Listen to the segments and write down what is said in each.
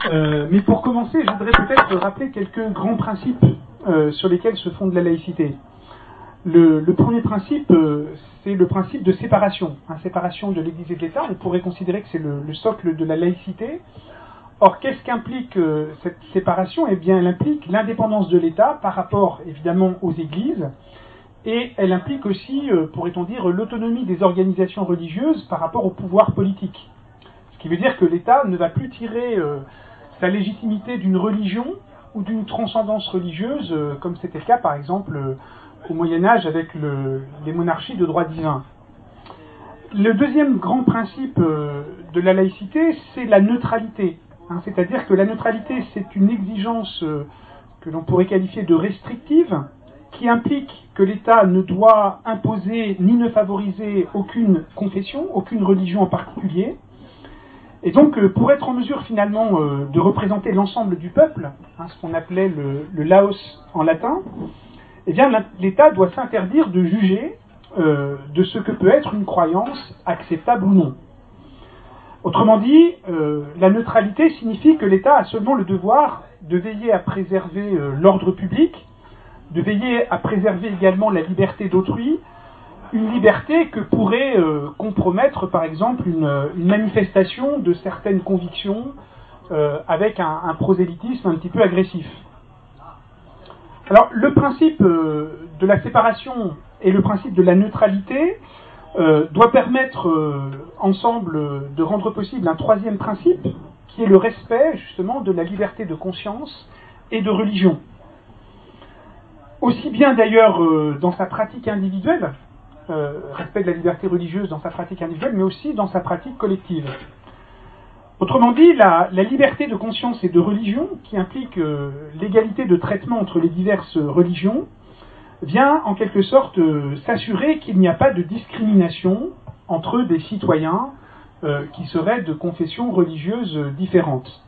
Mais pour commencer, je voudrais peut-être rappeler quelques grands principes sur lesquels se fonde la laïcité. Le premier principe, c'est le principe de séparation, séparation de l'Église et de l'État. On pourrait considérer que c'est le socle de la laïcité. Or, qu'est-ce qu'implique cette séparation ? Eh bien, elle implique l'indépendance de l'État par rapport, évidemment, aux Églises, et elle implique aussi, pourrait-on dire, l'autonomie des organisations religieuses par rapport au pouvoir politique. Ce qui veut dire que l'État ne va plus tirer sa légitimité d'une religion ou d'une transcendance religieuse, comme c'était le cas, par exemple, au Moyen-Âge avec les monarchies de droit divin. Le deuxième grand principe de la laïcité, c'est la neutralité. C'est-à-dire que la neutralité, c'est une exigence que l'on pourrait qualifier de restrictive, qui implique que l'État ne doit imposer ni ne favoriser aucune confession, aucune religion en particulier. Et donc, pour être en mesure finalement de représenter l'ensemble du peuple, ce qu'on appelait le laos en latin, eh bien, l'État doit s'interdire de juger de ce que peut être une croyance acceptable ou non. Autrement dit, la neutralité signifie que l'État a seulement le devoir de veiller à préserver l'ordre public, de veiller à préserver également la liberté d'autrui, une liberté que pourrait compromettre par exemple une manifestation de certaines convictions avec un prosélytisme un petit peu agressif. Alors le principe de la séparation et le principe de la neutralité doit permettre ensemble de rendre possible un troisième principe qui est le respect justement de la liberté de conscience et de religion. Aussi bien d'ailleurs dans sa pratique individuelle, respect de la liberté religieuse dans sa pratique individuelle, mais aussi dans sa pratique collective. Autrement dit, la liberté de conscience et de religion, qui implique l'égalité de traitement entre les diverses religions, vient en quelque sorte s'assurer qu'il n'y a pas de discrimination entre des citoyens qui seraient de confessions religieuses différentes.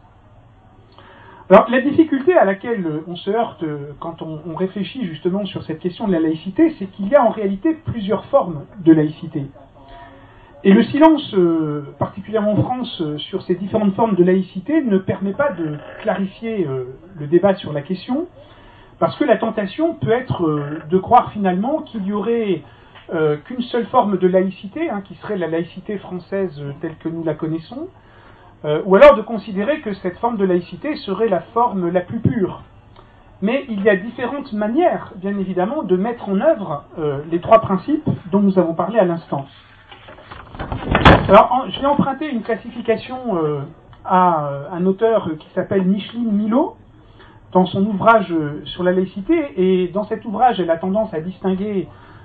Alors la difficulté à laquelle on se heurte quand on réfléchit justement sur cette question de la laïcité, c'est qu'il y a en réalité plusieurs formes de laïcité. Et le silence, particulièrement en France, sur ces différentes formes de laïcité ne permet pas de clarifier le débat sur la question, parce que la tentation peut être de croire finalement qu'il y aurait qu'une seule forme de laïcité, qui serait la laïcité française telle que nous la connaissons, ou alors de considérer que cette forme de laïcité serait la forme la plus pure. Mais il y a différentes manières, bien évidemment, de mettre en œuvre les trois principes dont nous avons parlé à l'instant. Alors, je vais emprunter une classification à un auteur qui s'appelle Micheline Milot, dans son ouvrage sur la laïcité, et dans cet ouvrage, elle a tendance à distinguer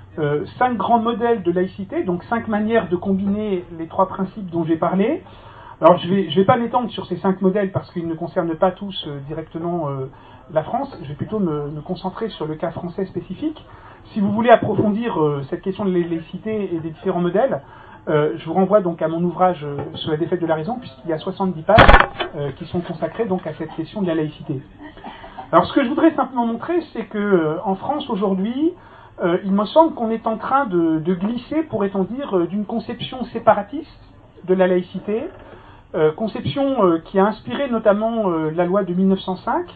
5 grands modèles de laïcité, donc 5 manières de combiner les trois principes dont j'ai parlé. Alors, je vais pas m'étendre sur ces 5 modèles parce qu'ils ne concernent pas tous directement la France. Je vais plutôt me concentrer sur le cas français spécifique. Si vous voulez approfondir cette question de la laïcité et des différents modèles, je vous renvoie donc à mon ouvrage sur la défaite de la raison, puisqu'il y a 70 pages qui sont consacrées donc à cette question de la laïcité. Alors, ce que je voudrais simplement montrer, c'est que en France aujourd'hui, il me semble qu'on est en train de glisser, pourrait-on dire, d'une conception séparatiste de la laïcité, conception qui a inspiré notamment la loi de 1905,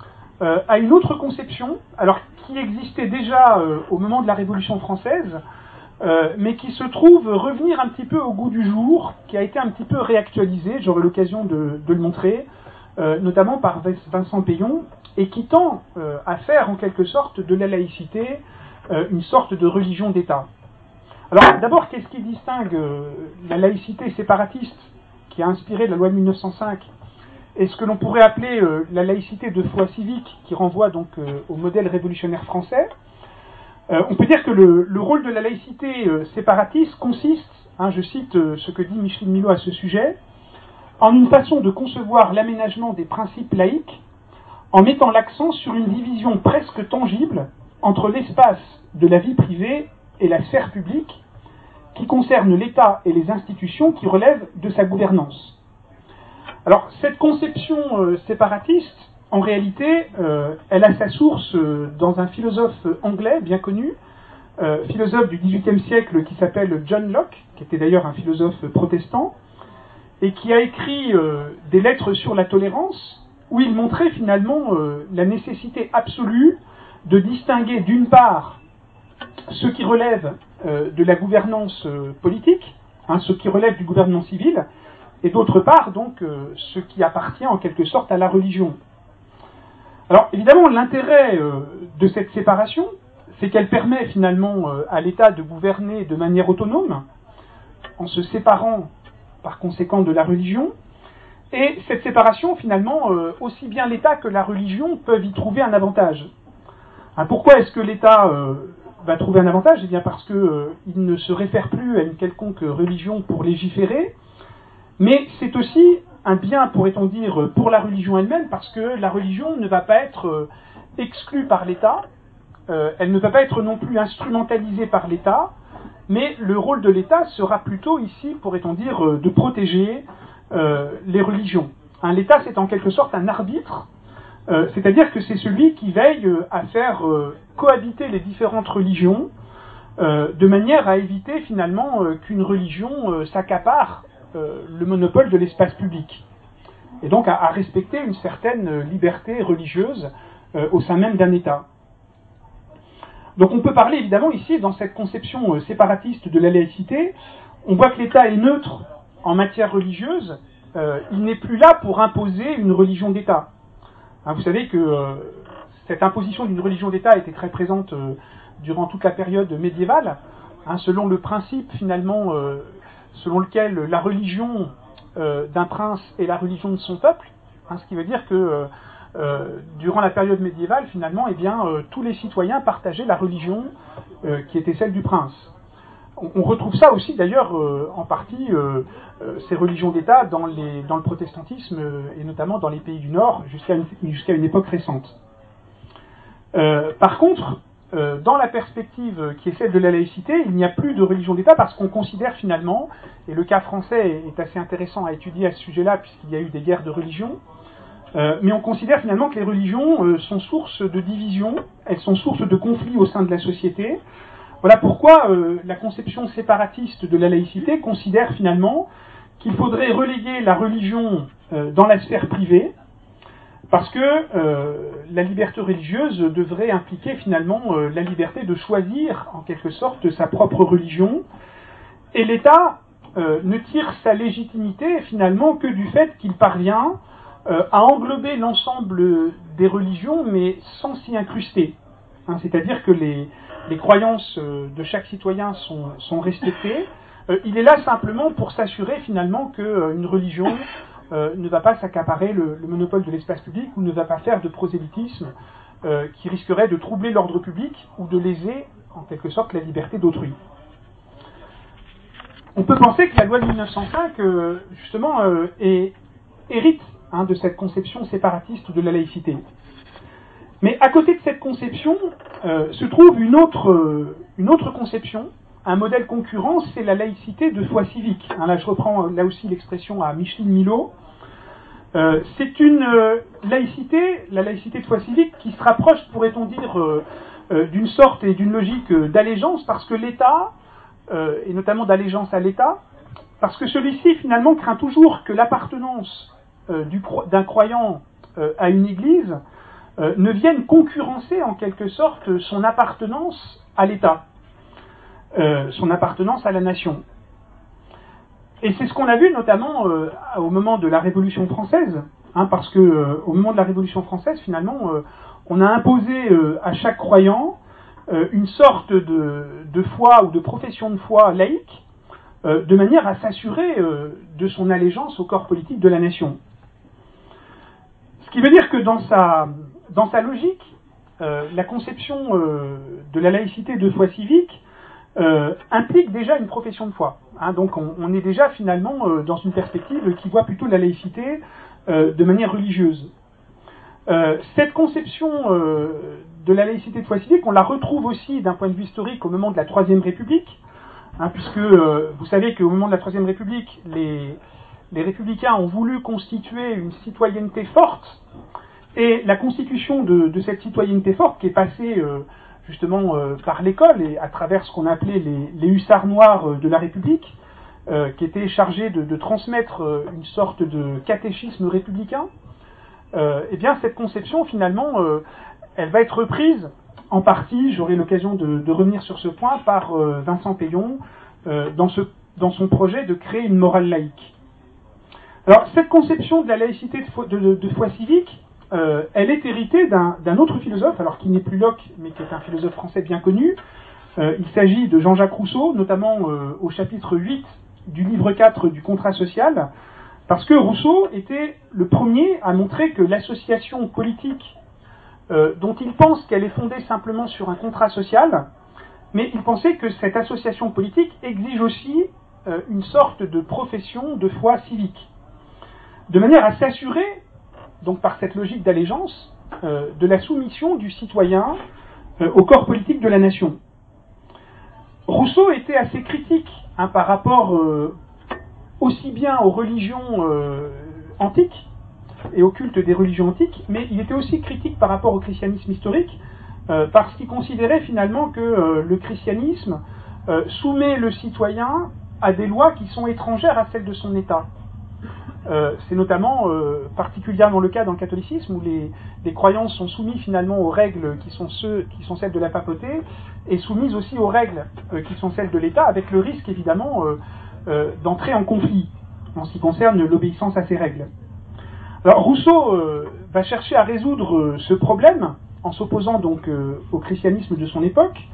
à une autre conception, alors qui existait déjà au moment de la Révolution française, mais qui se trouve revenir un petit peu au goût du jour, qui a été un petit peu réactualisée, j'aurai l'occasion de le montrer, notamment par Vincent Payon, et qui tend à faire en quelque sorte de la laïcité une sorte de religion d'État. Alors d'abord, qu'est-ce qui distingue la laïcité séparatiste qui a inspiré la loi de 1905 et ce que l'on pourrait appeler la laïcité de foi civique qui renvoie donc au modèle révolutionnaire français? On peut dire que le rôle de la laïcité séparatiste consiste, je cite ce que dit Micheline Milot à ce sujet, en une façon de concevoir l'aménagement des principes laïques en mettant l'accent sur une division presque tangible entre l'espace de la vie privée et la sphère publique qui concerne l'État et les institutions qui relèvent de sa gouvernance. Alors, cette conception séparatiste, en réalité, elle a sa source dans un philosophe anglais bien connu, philosophe du XVIIIe siècle qui s'appelle John Locke, qui était d'ailleurs un philosophe protestant, et qui a écrit des lettres sur la tolérance, où il montrait finalement la nécessité absolue de distinguer d'une part ce qui relève de la gouvernance politique, ce qui relève du gouvernement civil, et d'autre part donc ce qui appartient en quelque sorte à la religion. Alors évidemment l'intérêt de cette séparation, c'est qu'elle permet finalement à l'État de gouverner de manière autonome, en se séparant par conséquent de la religion, et cette séparation finalement, aussi bien l'État que la religion peuvent y trouver un avantage. Pourquoi est-ce que l'État va trouver un avantage? Eh bien parce qu'il ne se réfère plus à une quelconque religion pour légiférer, mais c'est aussi un bien, pourrait-on dire, pour la religion elle-même, parce que la religion ne va pas être exclue par l'État, elle ne va pas être non plus instrumentalisée par l'État, mais le rôle de l'État sera plutôt ici, pourrait-on dire, de protéger les religions. L'État, c'est en quelque sorte un arbitre, c'est-à-dire que c'est celui qui veille à faire cohabiter les différentes religions, de manière à éviter finalement qu'une religion s'accapare le monopole de l'espace public, et donc à respecter une certaine liberté religieuse au sein même d'un État. Donc on peut parler évidemment ici, dans cette conception séparatiste de la laïcité, on voit que l'État est neutre en matière religieuse, il n'est plus là pour imposer une religion d'État. Vous savez que cette imposition d'une religion d'État était très présente durant toute la période médiévale, selon le principe finalement selon lequel la religion d'un prince est la religion de son peuple, ce qui veut dire que durant la période médiévale, finalement, tous les citoyens partageaient la religion qui était celle du prince. On retrouve ça aussi, d'ailleurs, en partie, ces religions d'État dans le protestantisme, et notamment dans les pays du Nord, jusqu'à une époque récente. Par contre, dans la perspective qui est celle de la laïcité, il n'y a plus de religion d'État parce qu'on considère finalement, et le cas français est assez intéressant à étudier à ce sujet-là, puisqu'il y a eu des guerres de religion, mais on considère finalement que les religions sont source de division, elles sont source de conflits au sein de la société. Voilà pourquoi la conception séparatiste de la laïcité considère finalement qu'il faudrait reléguer la religion dans la sphère privée, parce que la liberté religieuse devrait impliquer finalement la liberté de choisir en quelque sorte sa propre religion, et l'État ne tire sa légitimité finalement que du fait qu'il parvient à englober l'ensemble des religions, mais sans s'y incruster. C'est-à-dire que les croyances de chaque citoyen sont respectées. Il est là simplement pour s'assurer finalement qu'une religion ne va pas s'accaparer le monopole de l'espace public ou ne va pas faire de prosélytisme qui risquerait de troubler l'ordre public ou de léser en quelque sorte la liberté d'autrui. On peut penser que la loi de 1905 justement hérite de cette conception séparatiste de la laïcité. Mais à côté de cette conception se trouve une autre conception, un modèle concurrent, c'est la laïcité de foi civique. Là je reprends là aussi l'expression à Micheline Milot. C'est une laïcité, la laïcité de foi civique, qui se rapproche, pourrait-on dire, d'une sorte et d'une logique d'allégeance, parce que l'État, et notamment d'allégeance à l'État, parce que celui-ci finalement craint toujours que l'appartenance d'un croyant à une église ne vienne concurrencer en quelque sorte son appartenance à l'État, son appartenance à la nation. Et c'est ce qu'on a vu notamment au moment de la Révolution française, parce que au moment de la Révolution française, finalement, on a imposé à chaque croyant une sorte de foi ou de profession de foi laïque, de manière à s'assurer de son allégeance au corps politique de la nation. Ce qui veut dire que dans sa logique, la conception de la laïcité de foi civique implique déjà une profession de foi. Donc on est déjà finalement dans une perspective qui voit plutôt la laïcité de manière religieuse. Cette conception de la laïcité de foi civique, on la retrouve aussi d'un point de vue historique au moment de la Troisième République, puisque vous savez qu'au moment de la Troisième République, les républicains ont voulu constituer une citoyenneté forte, et la constitution de cette citoyenneté forte qui est passée justement par l'école et à travers ce qu'on appelait les hussards noirs de la République, qui était chargé de transmettre une sorte de catéchisme républicain, eh bien cette conception finalement, elle va être reprise en partie, j'aurai l'occasion de revenir sur ce point, par Vincent Peillon dans son projet de créer une morale laïque. Alors cette conception de la laïcité de foi civique, elle est héritée d'un autre philosophe, alors qui n'est plus Locke, mais qui est un philosophe français bien connu. Il s'agit de Jean-Jacques Rousseau, notamment au chapitre 8 du livre 4 du Contrat social, parce que Rousseau était le premier à montrer que l'association politique, dont il pense qu'elle est fondée simplement sur un contrat social, mais il pensait que cette association politique exige aussi une sorte de profession de foi civique, de manière à s'assurer, donc par cette logique d'allégeance, de la soumission du citoyen au corps politique de la nation. Rousseau était assez critique par rapport aussi bien aux religions antiques et au culte des religions antiques, mais il était aussi critique par rapport au christianisme historique, parce qu'il considérait finalement que le christianisme soumet le citoyen à des lois qui sont étrangères à celles de son État. C'est notamment particulièrement le cas dans le catholicisme, où les croyants sont soumis finalement aux règles qui sont celles de la papauté, et soumises aussi aux règles qui sont celles de l'État, avec le risque évidemment d'entrer en conflit en ce qui concerne l'obéissance à ces règles. Alors Rousseau va chercher à résoudre ce problème en s'opposant donc au christianisme de son époque,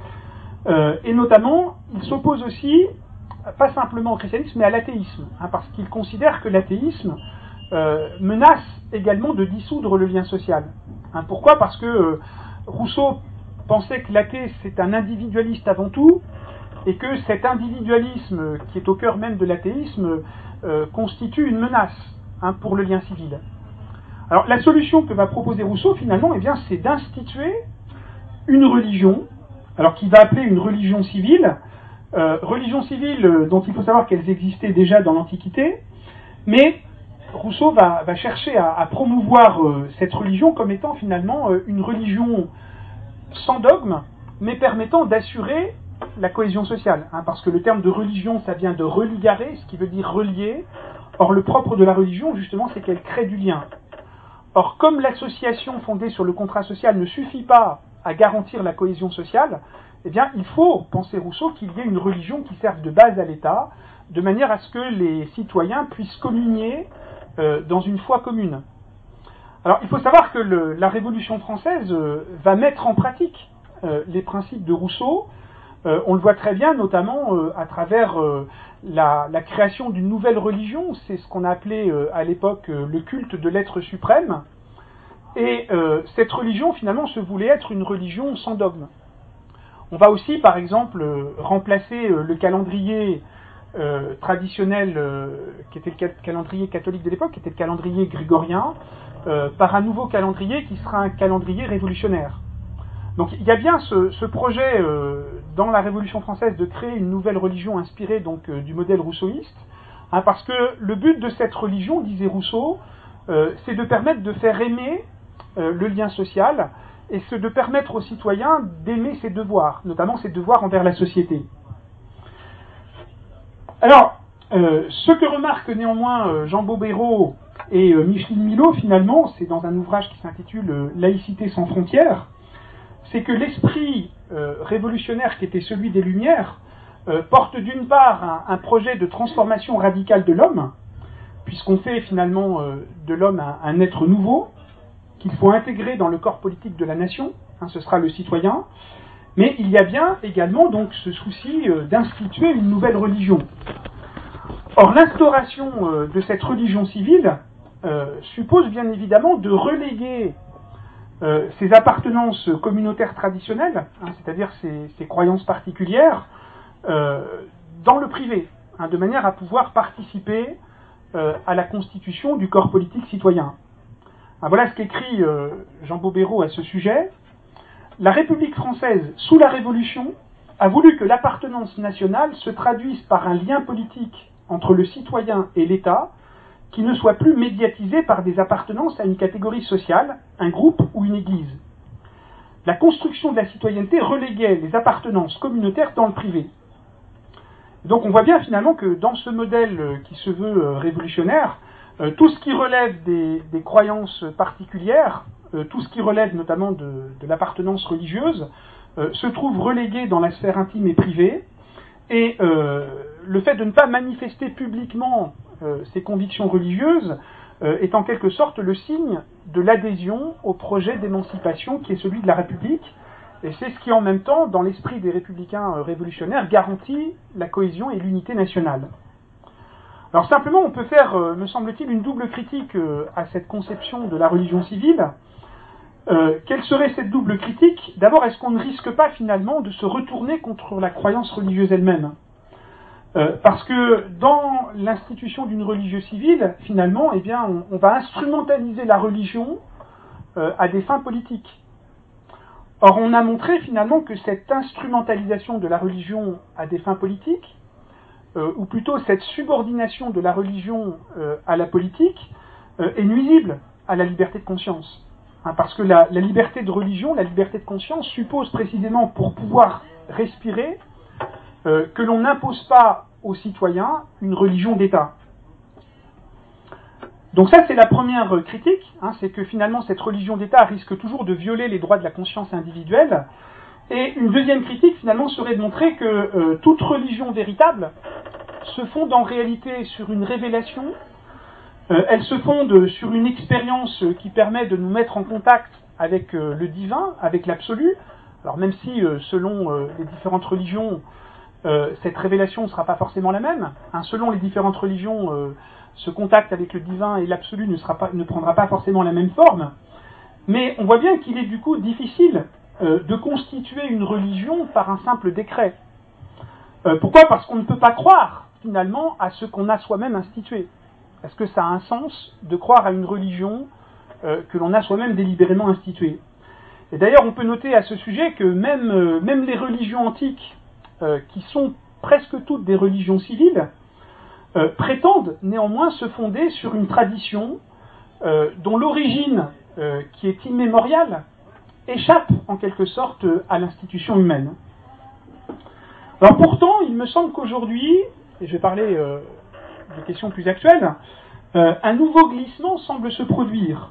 et notamment il s'oppose aussi pas simplement au christianisme mais à l'athéisme, parce qu'il considère que l'athéisme menace également de dissoudre le lien social. Pourquoi ? Parce que Rousseau pensait que l'athée c'est un individualiste avant tout, et que cet individualisme qui est au cœur même de l'athéisme constitue une menace pour le lien civil. Alors la solution que va proposer Rousseau finalement, eh bien, c'est d'instituer une religion, alors qu'il va appeler une religion civile dont il faut savoir qu'elles existaient déjà dans l'Antiquité, mais Rousseau va chercher à promouvoir cette religion comme étant finalement une religion sans dogme, mais permettant d'assurer la cohésion sociale, parce que le terme de religion, ça vient de religare, ce qui veut dire relier. Or le propre de la religion, justement, c'est qu'elle crée du lien. Or, comme l'association fondée sur le contrat social ne suffit pas à garantir la cohésion sociale, eh bien, il faut, pensait Rousseau, qu'il y ait une religion qui serve de base à l'État, de manière à ce que les citoyens puissent communier dans une foi commune. Alors, il faut savoir que la Révolution française va mettre en pratique les principes de Rousseau. On le voit très bien, notamment à travers la création d'une nouvelle religion. C'est ce qu'on a appelé à l'époque le culte de l'être suprême. Et cette religion, finalement, se voulait être une religion sans dogme. On va aussi, par exemple, remplacer le calendrier traditionnel, qui était le calendrier catholique de l'époque, qui était le calendrier grégorien, par un nouveau calendrier qui sera un calendrier révolutionnaire. Donc il y a bien ce projet dans la Révolution française de créer une nouvelle religion inspirée donc du modèle rousseauiste, parce que le but de cette religion, disait Rousseau, c'est de permettre de faire aimer le lien social, et c'est de permettre aux citoyens d'aimer ses devoirs, notamment ses devoirs envers la société. Alors, ce que remarquent néanmoins Jean Bobéro et Micheline Milot, finalement, c'est dans un ouvrage qui s'intitule « Laïcité sans frontières », c'est que l'esprit révolutionnaire qui était celui des Lumières porte d'une part un projet de transformation radicale de l'homme, puisqu'on fait finalement de l'homme un être nouveau, qu'il faut intégrer dans le corps politique de la nation, ce sera le citoyen, mais il y a bien également donc ce souci d'instituer une nouvelle religion. Or l'instauration de cette religion civile suppose bien évidemment de reléguer ces appartenances communautaires traditionnelles, c'est-à-dire ces croyances particulières, dans le privé, de manière à pouvoir participer à la constitution du corps politique citoyen. Voilà ce qu'écrit Jean Bobéro à ce sujet. La République française, sous la Révolution, a voulu que l'appartenance nationale se traduise par un lien politique entre le citoyen et l'État, qui ne soit plus médiatisé par des appartenances à une catégorie sociale, un groupe ou une église. La construction de la citoyenneté reléguait les appartenances communautaires dans le privé. Donc on voit bien finalement que dans ce modèle qui se veut révolutionnaire, tout ce qui relève des croyances particulières, tout ce qui relève notamment de l'appartenance religieuse, se trouve relégué dans la sphère intime et privée, et le fait de ne pas manifester publiquement ses convictions religieuses est en quelque sorte le signe de l'adhésion au projet d'émancipation qui est celui de la République, et c'est ce qui en même temps, dans l'esprit des républicains révolutionnaires, garantit la cohésion et l'unité nationale. Alors simplement, on peut faire, me semble-t-il, une double critique à cette conception de la religion civile. Quelle serait cette double critique? D'abord, est-ce qu'on ne risque pas finalement de se retourner contre la croyance religieuse elle-même? Parce que dans l'institution d'une religion civile, finalement, eh bien, on va instrumentaliser la religion à des fins politiques. Or, on a montré finalement que cette instrumentalisation de la religion à des fins politiques, ou plutôt cette subordination de la religion à la politique, est nuisible à la liberté de conscience. Parce que la liberté de religion, la liberté de conscience suppose précisément, pour pouvoir respirer, que l'on n'impose pas aux citoyens une religion d'État. Donc ça, c'est la première critique, c'est que finalement cette religion d'État risque toujours de violer les droits de la conscience individuelle. Et une deuxième critique, finalement, serait de montrer que toute religion véritable se fonde en réalité sur une révélation, elle se fonde sur une expérience qui permet de nous mettre en contact avec le divin, avec l'absolu. Alors même si, selon les différentes religions, cette révélation ne sera pas forcément la même. Selon les différentes religions, ce contact avec le divin et l'absolu ne prendra pas forcément la même forme. Mais on voit bien qu'il est du coup difficile de constituer une religion par un simple décret. Pourquoi ? Parce qu'on ne peut pas croire, finalement, à ce qu'on a soi-même institué. Est-ce que ça a un sens de croire à une religion que l'on a soi-même délibérément instituée ? Et d'ailleurs, on peut noter à ce sujet que même les religions antiques, qui sont presque toutes des religions civiles, prétendent néanmoins se fonder sur une tradition dont l'origine, qui est immémoriale, échappe en quelque sorte à l'institution humaine. Alors pourtant, il me semble qu'aujourd'hui, et je vais parler de questions plus actuelles, un nouveau glissement semble se produire,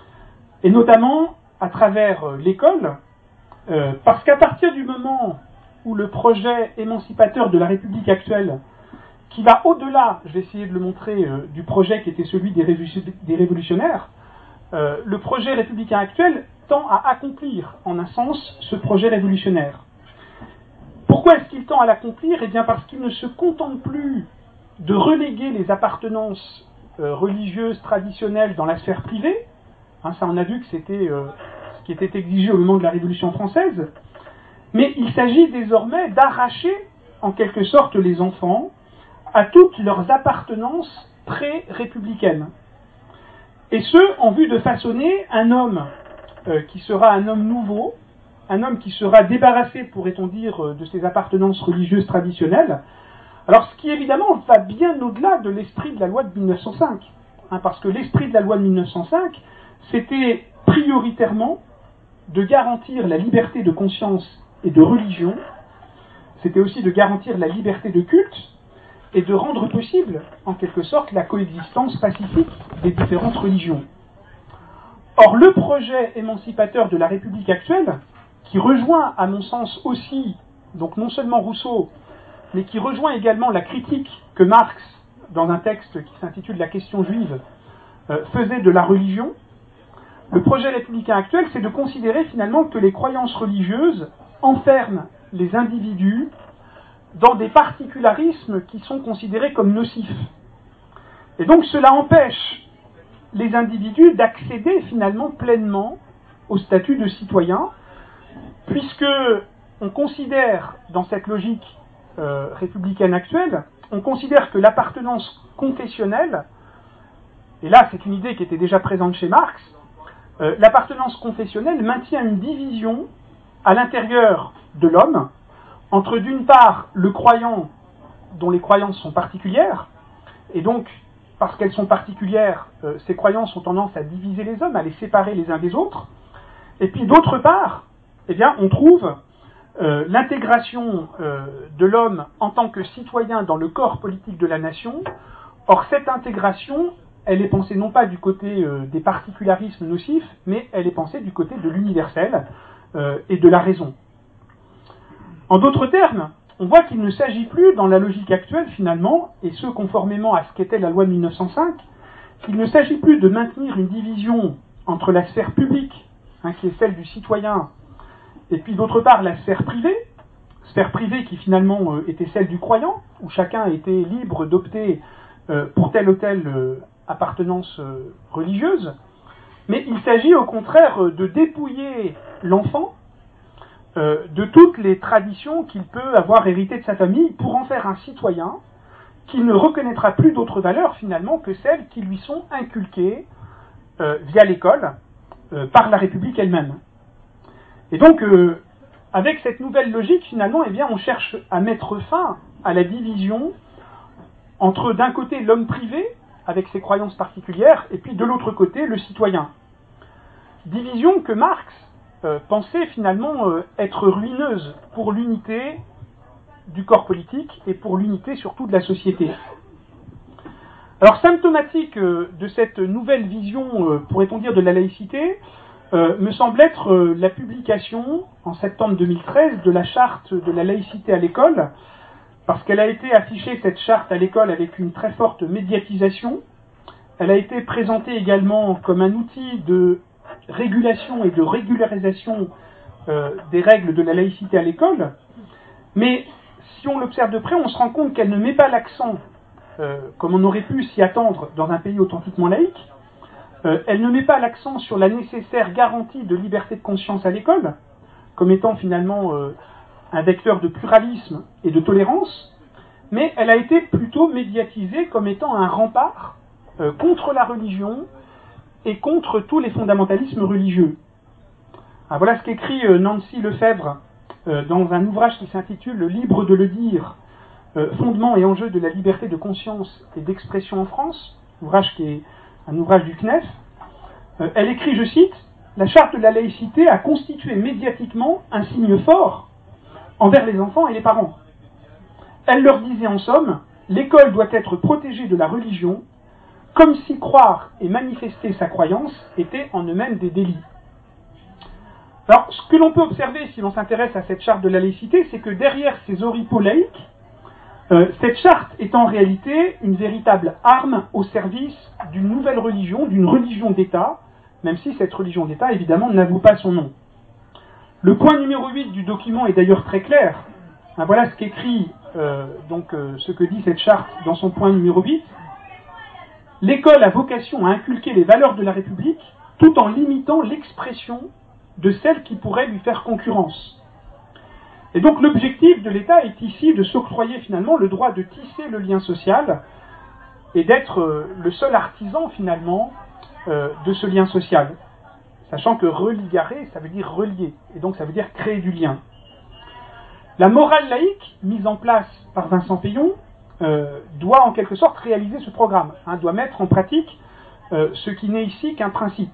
et notamment à travers l'école, parce qu'à partir du moment où le projet émancipateur de la République actuelle, qui va au-delà, je vais essayer de le montrer, du projet qui était celui des révolutionnaires, le projet républicain actuel tend à accomplir, en un sens, ce projet révolutionnaire. Pourquoi est-ce qu'il tend à l'accomplir ? Eh bien parce qu'il ne se contente plus de reléguer les appartenances religieuses traditionnelles dans la sphère privée. Ça, on a vu que c'était ce qui était exigé au moment de la Révolution française. Mais il s'agit désormais d'arracher, en quelque sorte, les enfants à toutes leurs appartenances pré-républicaines. Et ce, en vue de façonner un homme qui sera un homme nouveau, un homme qui sera débarrassé, pourrait-on dire, de ses appartenances religieuses traditionnelles. Alors, ce qui évidemment va bien au-delà de l'esprit de la loi de 1905. Parce que l'esprit de la loi de 1905, c'était prioritairement de garantir la liberté de conscience et de religion, c'était aussi de garantir la liberté de culte, et de rendre possible, en quelque sorte, la coexistence pacifique des différentes religions. Or, le projet émancipateur de la République actuelle, qui rejoint, à mon sens aussi, donc non seulement Rousseau, mais qui rejoint également la critique que Marx, dans un texte qui s'intitule « La question juive », faisait de la religion, le projet républicain actuel, c'est de considérer finalement que les croyances religieuses enferment les individus dans des particularismes qui sont considérés comme nocifs. Et donc cela empêche les individus d'accéder finalement pleinement au statut de citoyen, puisque on considère, dans cette logique républicaine actuelle, on considère que l'appartenance confessionnelle, et là c'est une idée qui était déjà présente chez Marx, l'appartenance confessionnelle maintient une division à l'intérieur de l'homme, entre d'une part le croyant dont les croyances sont particulières, et donc parce qu'elles sont particulières, ces croyances ont tendance à diviser les hommes, à les séparer les uns des autres, et puis d'autre part, eh bien, on trouve l'intégration de l'homme en tant que citoyen dans le corps politique de la nation. Or, cette intégration, elle est pensée non pas du côté des particularismes nocifs, mais elle est pensée du côté de l'universel et de la raison. En d'autres termes, on voit qu'il ne s'agit plus, dans la logique actuelle finalement, et ce conformément à ce qu'était la loi de 1905, qu'il ne s'agit plus de maintenir une division entre la sphère publique, qui est celle du citoyen, et puis d'autre part la sphère privée qui finalement était celle du croyant, où chacun était libre d'opter pour telle ou telle appartenance religieuse, mais il s'agit au contraire de dépouiller l'enfant de toutes les traditions qu'il peut avoir héritées de sa famille pour en faire un citoyen qui ne reconnaîtra plus d'autres valeurs finalement que celles qui lui sont inculquées via l'école par la République elle-même. Et donc, avec cette nouvelle logique, finalement, eh bien, on cherche à mettre fin à la division entre, d'un côté, l'homme privé, avec ses croyances particulières, et puis de l'autre côté, le citoyen. Division que Marx pensait finalement être ruineuse pour l'unité du corps politique et pour l'unité surtout de la société. Alors, symptomatique de cette nouvelle vision, pourrait-on dire, de la laïcité, me semble être la publication, en septembre 2013, de la charte de la laïcité à l'école, parce qu'elle a été affichée, cette charte, à l'école avec une très forte médiatisation. Elle a été présentée également comme un outil de régulation et de régularisation des règles de la laïcité à l'école, mais si on l'observe de près, on se rend compte qu'elle ne met pas l'accent, comme on aurait pu s'y attendre dans un pays authentiquement laïque. Elle ne met pas l'accent sur la nécessaire garantie de liberté de conscience à l'école, comme étant finalement un vecteur de pluralisme et de tolérance, mais elle a été plutôt médiatisée comme étant un rempart contre la religion et contre tous les fondamentalismes religieux. Alors voilà ce qu'écrit Nancy Lefebvre dans un ouvrage qui s'intitule « Libre de le dire, fondements et enjeux de la liberté de conscience et d'expression en France », ouvrage qui est un ouvrage du CNEF. Elle écrit, je cite, « La charte de la laïcité a constitué médiatiquement un signe fort envers les enfants et les parents. Elle leur disait en somme, l'école doit être protégée de la religion, comme si croire et manifester sa croyance étaient en eux-mêmes des délits. » Alors, ce que l'on peut observer si l'on s'intéresse à cette charte de la laïcité, c'est que derrière ces oripeaux laïques, cette charte est en réalité une véritable arme au service d'une nouvelle religion, d'une religion d'État, même si cette religion d'État, évidemment, n'avoue pas son nom. Le point numéro 8 du document est d'ailleurs très clair. Voilà ce qu'écrit, ce que dit cette charte dans son point numéro 8. L'école a vocation à inculquer les valeurs de la République tout en limitant l'expression de celles qui pourraient lui faire concurrence. Et donc l'objectif de l'État est ici de s'octroyer finalement le droit de tisser le lien social et d'être le seul artisan finalement de ce lien social. Sachant que religarer, ça veut dire relier, et donc ça veut dire créer du lien. La morale laïque, mise en place par Vincent Peillon, doit en quelque sorte réaliser ce programme, doit mettre en pratique ce qui n'est ici qu'un principe.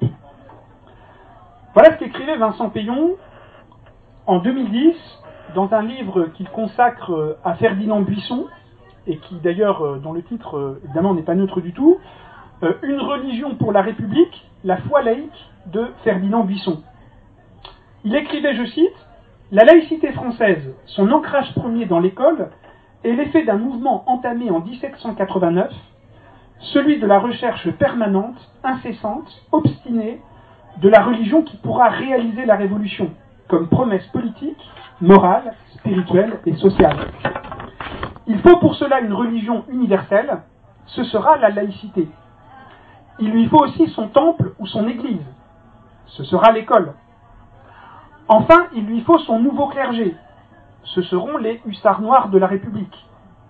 Voilà ce qu'écrivait Vincent Peillon en 2010 dans un livre qu'il consacre à Ferdinand Buisson, et qui d'ailleurs, dont le titre évidemment n'est pas neutre du tout, Une religion pour la République, la foi laïque de Ferdinand Buisson. Il écrivait, je cite, « La laïcité française, son ancrage premier dans l'école, est l'effet d'un mouvement entamé en 1789, celui de la recherche permanente, incessante, obstinée, de la religion qui pourra réaliser la révolution, comme promesse politique, morale, spirituelle et sociale. Il faut pour cela une religion universelle, ce sera la laïcité. Il lui faut aussi son temple ou son église, ce sera l'école. Enfin, il lui faut son nouveau clergé, ce seront les hussards noirs de la République.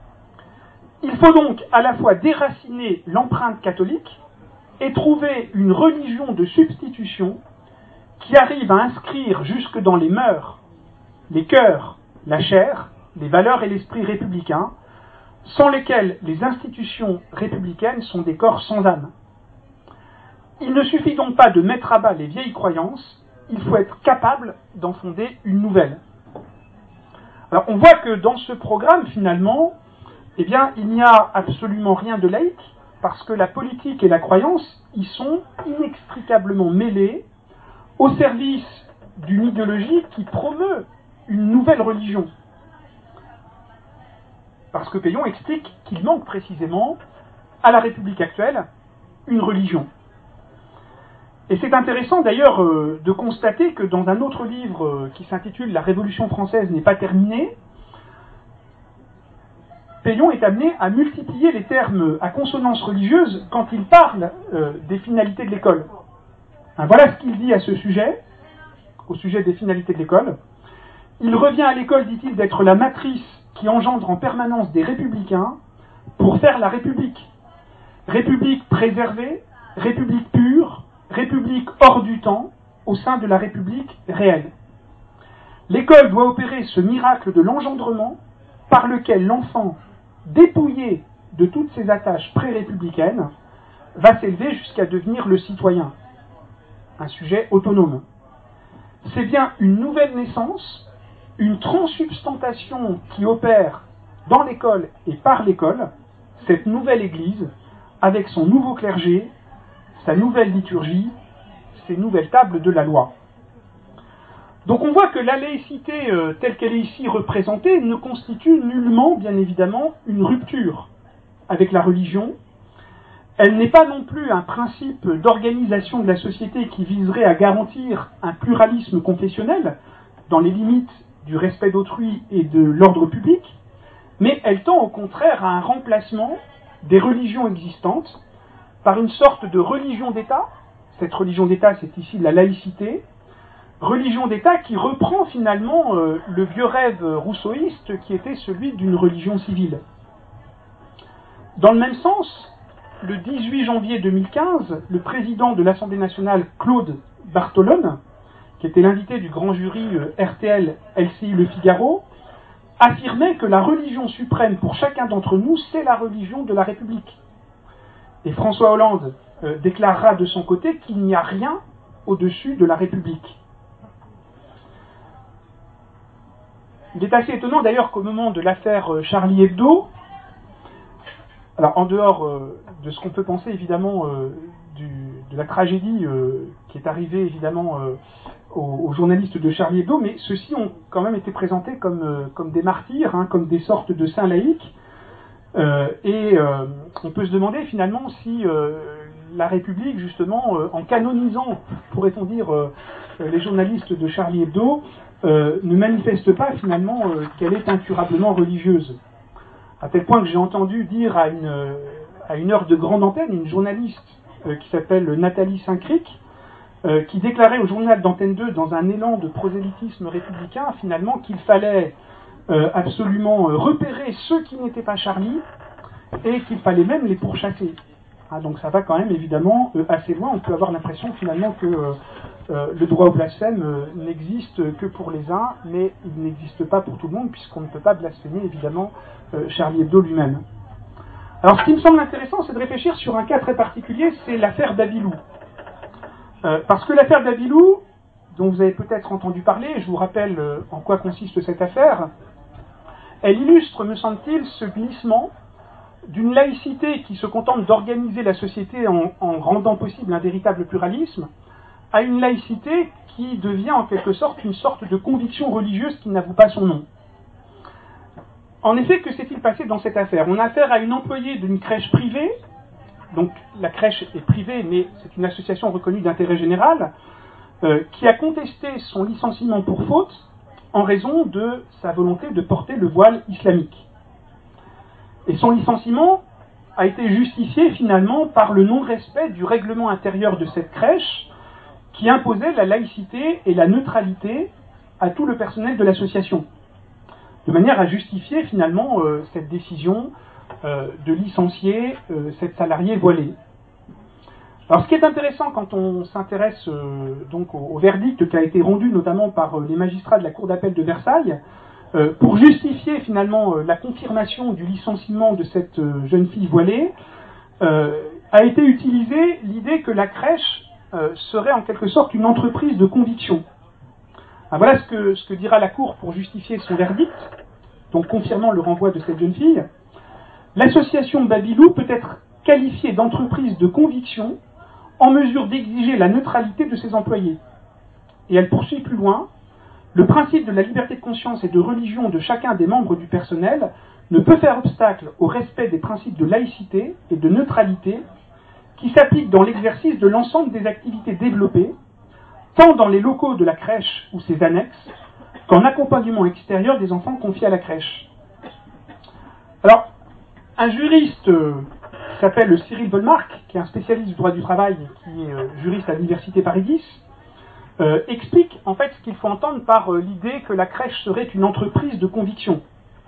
Il faut donc à la fois déraciner l'empreinte catholique et trouver une religion de substitution qui arrive à inscrire jusque dans les mœurs, les cœurs, la chair, les valeurs et l'esprit républicain, sans lesquels les institutions républicaines sont des corps sans âme. Il ne suffit donc pas de mettre à bas les vieilles croyances, il faut être capable d'en fonder une nouvelle. Alors, on voit que dans ce programme, finalement, eh bien, il n'y a absolument rien de laïque, parce que la politique et la croyance y sont inextricablement mêlées au service d'une idéologie qui promeut une nouvelle religion. Parce que Péon explique qu'il manque précisément, à la République actuelle, une religion. Et c'est intéressant d'ailleurs de constater que dans un autre livre qui s'intitule « La Révolution française n'est pas terminée », Péon est amené à multiplier les termes à consonance religieuse quand il parle des finalités de l'école. Voilà ce qu'il dit à ce sujet, au sujet des finalités de l'école. Il revient à l'école, dit-il, d'être la matrice qui engendre en permanence des républicains pour faire la République. République préservée, République pure, République hors du temps, au sein de la République réelle. L'école doit opérer ce miracle de l'engendrement par lequel l'enfant, dépouillé de toutes ses attaches pré-républicaines, va s'élever jusqu'à devenir le citoyen, un sujet autonome. C'est bien une nouvelle naissance, une transsubstantation qui opère dans l'école et par l'école, cette nouvelle Église, avec son nouveau clergé, sa nouvelle liturgie, ses nouvelles tables de la loi. Donc on voit que la laïcité telle qu'elle est ici représentée ne constitue nullement, bien évidemment, une rupture avec la religion. Elle n'est pas non plus un principe d'organisation de la société qui viserait à garantir un pluralisme confessionnel dans les limites du respect d'autrui et de l'ordre public, mais elle tend au contraire à un remplacement des religions existantes par une sorte de religion d'État. Cette religion d'État, c'est ici la laïcité, religion d'État qui reprend finalement le vieux rêve rousseauiste qui était celui d'une religion civile. Dans le même sens, le 18 janvier 2015, le président de l'Assemblée nationale, Claude Bartolone, qui était l'invité du grand jury RTL LCI Le Figaro, affirmait que la religion suprême pour chacun d'entre nous, c'est la religion de la République. Et François Hollande déclarera de son côté qu'il n'y a rien au-dessus de la République. Il est assez étonnant d'ailleurs qu'au moment de l'affaire Charlie Hebdo, alors en dehors de ce qu'on peut penser évidemment de la tragédie qui est arrivée évidemment aux journalistes de Charlie Hebdo, mais ceux-ci ont quand même été présentés comme des martyrs, comme des sortes de saints laïcs, et on peut se demander finalement si la République, justement, en canonisant, pourrait-on dire, les journalistes de Charlie Hebdo, ne manifeste pas finalement qu'elle est incurablement religieuse. À tel point que j'ai entendu dire à une heure de grande antenne, une journaliste qui s'appelle Nathalie Saint-Cric, qui déclarait au journal d'Antenne 2, dans un élan de prosélytisme républicain, finalement, qu'il fallait absolument repérer ceux qui n'étaient pas Charlie, et qu'il fallait même les pourchasser. Donc ça va quand même évidemment assez loin. On peut avoir l'impression finalement que le droit au blasphème n'existe que pour les uns, mais il n'existe pas pour tout le monde, puisqu'on ne peut pas blasphémer évidemment Charlie Hebdo lui-même. Alors ce qui me semble intéressant, c'est de réfléchir sur un cas très particulier, c'est l'affaire Dabilou. Parce que l'affaire Dabilou, dont vous avez peut-être entendu parler, je vous rappelle en quoi consiste cette affaire, elle illustre, me semble-t-il, ce glissement d'une laïcité qui se contente d'organiser la société en rendant possible un véritable pluralisme, à une laïcité qui devient en quelque sorte une sorte de conviction religieuse qui n'avoue pas son nom. En effet, que s'est-il passé dans cette affaire ? On a affaire à une employée d'une crèche privée, donc la crèche est privée, mais c'est une association reconnue d'intérêt général, qui a contesté son licenciement pour faute en raison de sa volonté de porter le voile islamique. Et son licenciement a été justifié finalement par le non-respect du règlement intérieur de cette crèche qui imposait la laïcité et la neutralité à tout le personnel de l'association, de manière à justifier finalement cette décision de licencier cette salariée voilée. Alors ce qui est intéressant quand on s'intéresse donc au verdict qui a été rendu notamment par les magistrats de la Cour d'appel de Versailles, pour justifier finalement la confirmation du licenciement de cette jeune fille voilée, a été utilisée l'idée que la crèche serait en quelque sorte une entreprise de conviction. Voilà ce que dira la Cour pour justifier son verdict. donc confirmant le renvoi de cette jeune fille, l'association Babylou peut être qualifiée d'entreprise de conviction en mesure d'exiger la neutralité de ses employés. Et elle poursuit plus loin, le principe de la liberté de conscience et de religion de chacun des membres du personnel ne peut faire obstacle au respect des principes de laïcité et de neutralité qui s'appliquent dans l'exercice de l'ensemble des activités développées, tant dans les locaux de la crèche ou ses annexes, qu'en accompagnement extérieur des enfants confiés à la crèche. Alors, un juriste qui s'appelle Cyril Volmark, qui est un spécialiste du droit du travail, qui est juriste à l'université Paris X, explique en fait ce qu'il faut entendre par l'idée que la crèche serait une entreprise de conviction.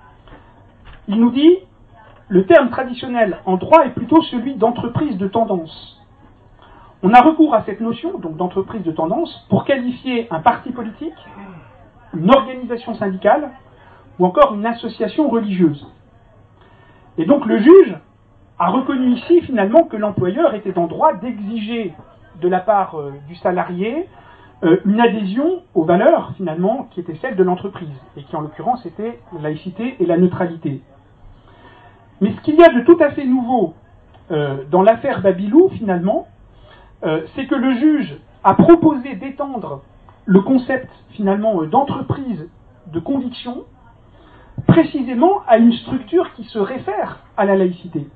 Il nous dit, le terme traditionnel en droit est plutôt celui d'entreprise de tendance. On a recours à cette notion, donc d'entreprise de tendance, pour qualifier un parti politique, une organisation syndicale ou encore une association religieuse. Et donc le juge a reconnu ici finalement que l'employeur était en droit d'exiger de la part du salarié une adhésion aux valeurs finalement qui étaient celles de l'entreprise et qui en l'occurrence étaient la laïcité et la neutralité. Mais ce qu'il y a de tout à fait nouveau dans l'affaire Babylou finalement, c'est que le juge a proposé d'étendre le concept finalement d'entreprise de conviction précisément à une structure qui se réfère à la laïcité.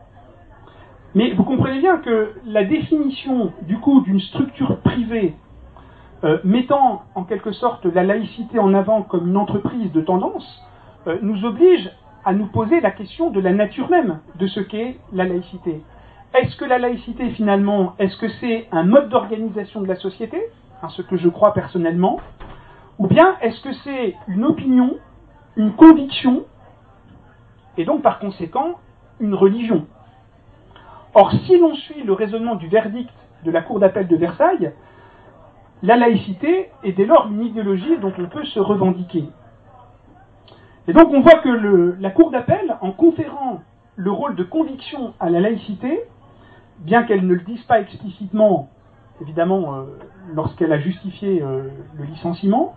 Mais vous comprenez bien que la définition du coup d'une structure privée mettant en quelque sorte la laïcité en avant comme une entreprise de tendance nous oblige à nous poser la question de la nature même de ce qu'est la laïcité. Est-ce que la laïcité finalement, est-ce que c'est un mode d'organisation de la société, ce que je crois personnellement, ou bien est-ce que c'est une opinion, une conviction, et donc par conséquent une religion? Or, si l'on suit le raisonnement du verdict de la Cour d'appel de Versailles, la laïcité est dès lors une idéologie dont on peut se revendiquer. Et donc on voit que la Cour d'appel, en conférant le rôle de conviction à la laïcité, bien qu'elle ne le dise pas explicitement, évidemment, lorsqu'elle a justifié le licenciement,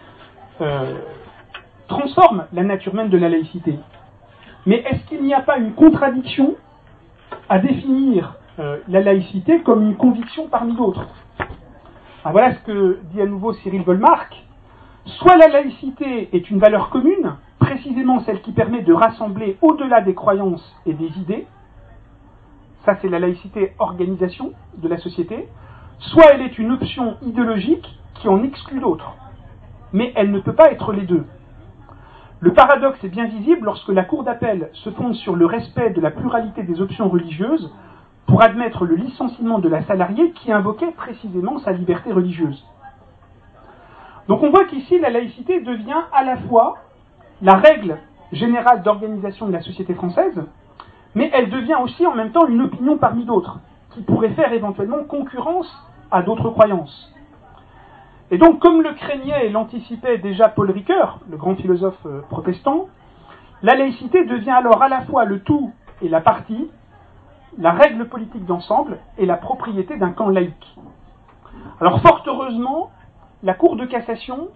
transforme la nature même de la laïcité. Mais est-ce qu'il n'y a pas une contradiction à définir la laïcité comme une conviction parmi d'autres? Voilà ce que dit à nouveau Cyril Volmark. Soit la laïcité est une valeur commune, précisément celle qui permet de rassembler au-delà des croyances et des idées, ça c'est la laïcité organisation de la société, soit elle est une option idéologique qui en exclut d'autres. Mais elle ne peut pas être les deux. Le paradoxe est bien visible lorsque la Cour d'appel se fonde sur le respect de la pluralité des options religieuses pour admettre le licenciement de la salariée qui invoquait précisément sa liberté religieuse. Donc on voit qu'ici la laïcité devient à la fois la règle générale d'organisation de la société française, mais elle devient aussi en même temps une opinion parmi d'autres, qui pourrait faire éventuellement concurrence à d'autres croyances. Et donc, comme le craignait et l'anticipait déjà Paul Ricoeur, le grand philosophe protestant, la laïcité devient alors à la fois le tout et la partie, la règle politique d'ensemble et la propriété d'un camp laïque. Alors, fort heureusement, la Cour de cassation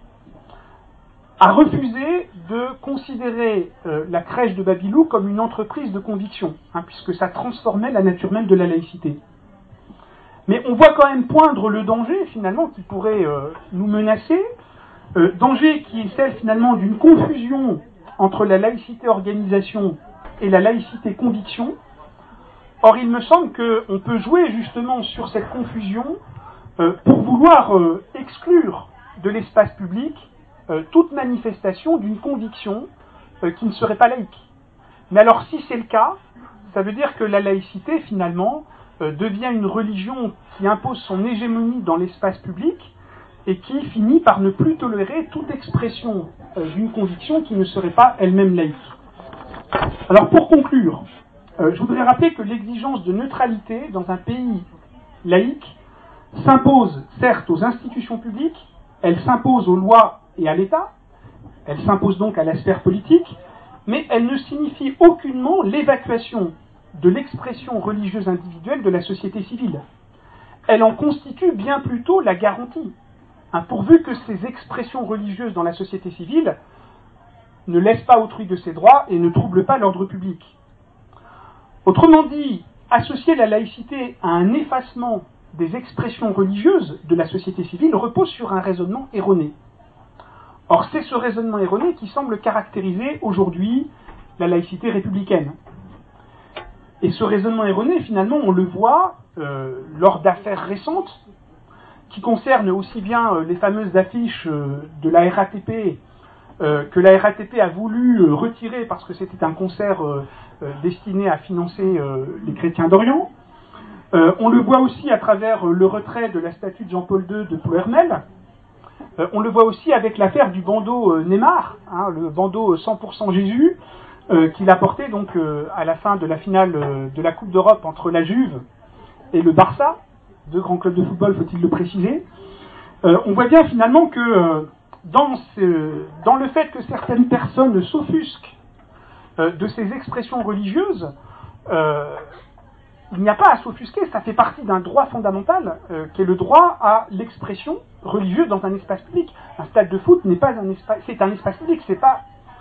a refusé de considérer la crèche de Babylou comme une entreprise de conviction, puisque ça transformait la nature même de la laïcité. Mais on voit quand même poindre le danger, finalement, qui pourrait nous menacer, danger qui est celle, finalement, d'une confusion entre la laïcité organisation et la laïcité conviction. Or, il me semble qu'on peut jouer justement sur cette confusion pour vouloir exclure de l'espace public toute manifestation d'une conviction qui ne serait pas laïque. Mais alors, si c'est le cas, ça veut dire que la laïcité, finalement, devient une religion qui impose son hégémonie dans l'espace public et qui finit par ne plus tolérer toute expression d'une conviction qui ne serait pas elle-même laïque. Alors pour conclure, je voudrais rappeler que l'exigence de neutralité dans un pays laïque s'impose certes aux institutions publiques, elle s'impose aux lois et à l'État, elle s'impose donc à la sphère politique, mais elle ne signifie aucunement l'évacuation de l'expression religieuse individuelle de la société civile. Elle en constitue bien plutôt la garantie, pourvu que ces expressions religieuses dans la société civile ne laisse pas autrui de ses droits et ne trouble pas l'ordre public. Autrement dit, associer la laïcité à un effacement des expressions religieuses de la société civile repose sur un raisonnement erroné. Or, c'est ce raisonnement erroné qui semble caractériser aujourd'hui la laïcité républicaine. Et ce raisonnement erroné, finalement, on le voit lors d'affaires récentes qui concernent aussi bien les fameuses affiches de la RATP que la RATP a voulu retirer parce que c'était un concert destiné à financer les chrétiens d'Orient. On le voit aussi à travers le retrait de la statue de Jean-Paul II de Plouernel. On le voit aussi avec l'affaire du bandeau Neymar, le bandeau 100% Jésus, qu'il a porté donc à la fin de la finale de la Coupe d'Europe entre la Juve et le Barça, deux grands clubs de football, faut-il le préciser. On voit bien finalement que dans le fait que certaines personnes s'offusquent de ces expressions religieuses, il n'y a pas à s'offusquer, ça fait partie d'un droit fondamental qui est le droit à l'expression religieuse dans un espace public. Un stade de foot n'est pas un espace, c'est un espace public, c'est pas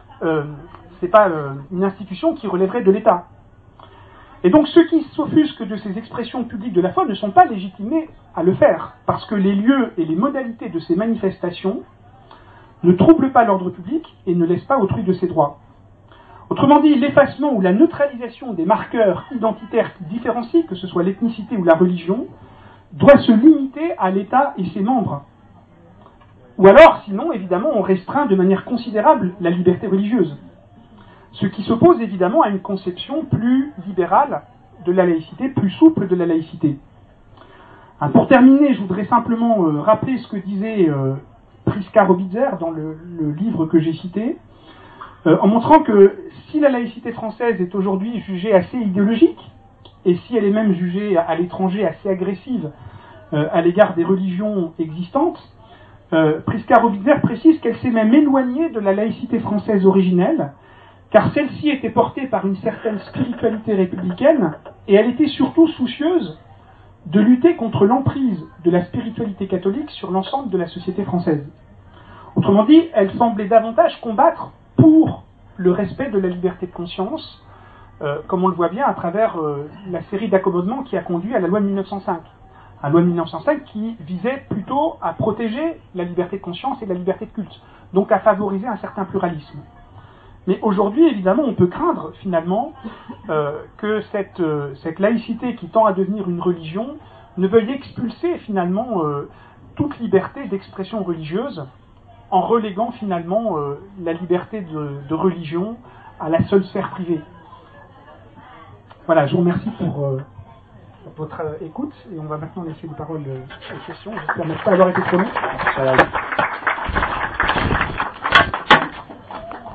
une institution qui relèverait de l'État. Et donc ceux qui s'offusquent de ces expressions publiques de la foi ne sont pas légitimés à le faire, parce que les lieux et les modalités de ces manifestations ne troublent pas l'ordre public et ne laissent pas autrui de ses droits. Autrement dit, l'effacement ou la neutralisation des marqueurs identitaires qui différencient, que ce soit l'ethnicité ou la religion, doit se limiter à l'État et ses membres. Ou alors, sinon, évidemment, on restreint de manière considérable la liberté religieuse. Ce qui s'oppose évidemment à une conception plus libérale de la laïcité, plus souple de la laïcité. Pour terminer, je voudrais simplement rappeler ce que disait Prisca Robitzer dans le livre que j'ai cité, en montrant que si la laïcité française est aujourd'hui jugée assez idéologique, et si elle est même jugée à l'étranger assez agressive à l'égard des religions existantes, Prisca Robitzer précise qu'elle s'est même éloignée de la laïcité française originelle, car celle-ci était portée par une certaine spiritualité républicaine, et elle était surtout soucieuse de lutter contre l'emprise de la spiritualité catholique sur l'ensemble de la société française. Autrement dit, elle semblait davantage combattre pour le respect de la liberté de conscience, comme on le voit bien à travers la série d'accommodements qui a conduit à la loi de 1905. La loi de 1905 qui visait plutôt à protéger la liberté de conscience et la liberté de culte, donc à favoriser un certain pluralisme. Mais aujourd'hui, évidemment, on peut craindre, finalement, que cette laïcité qui tend à devenir une religion ne veuille expulser, finalement, toute liberté d'expression religieuse, en reléguant, finalement, la liberté de religion à la seule sphère privée. Voilà, je vous remercie pour votre écoute, et on va maintenant laisser les paroles aux questions. J'espère ne pas avoir été trop long.